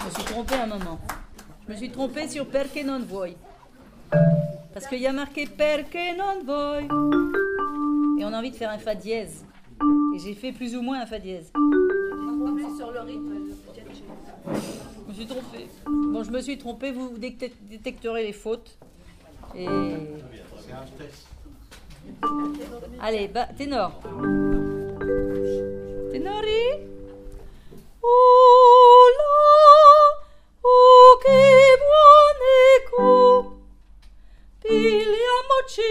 Je me suis trompée un moment. Je me suis trompée sur perché non vuoi. Parce qu'il y a marqué perché non vuoi. Et on a envie de faire un fa dièse. Et j'ai fait plus ou moins un fa dièse. Sur le rythme. Je me suis trompée. Bon, je me suis trompée, vous détecterez les fautes. Et... Allez, ténor. Tenori? Oh là, oh che buon eco, pigliamoci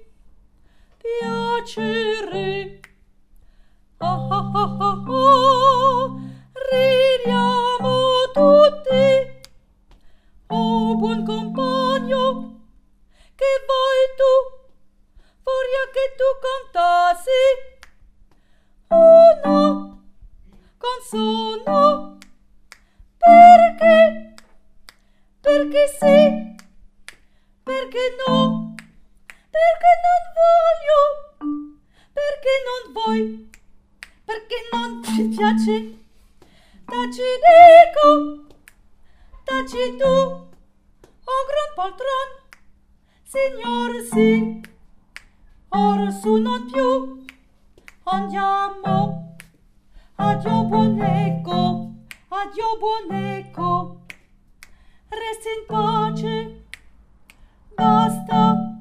piacere. Ah ah ah ah ah, ridiamo tutti. Oh buon compagno, che vuoi tu? Vorrei che tu cantassi una canzone. Perché? Perché sì, perché no, perché non voglio, perché non vuoi, perché non ti piace. Taci dico, taci tu, oh gran poltron, signor sì, ora su non più, andiamo, addio buon eco, addio buon eco, resti in pace, basta.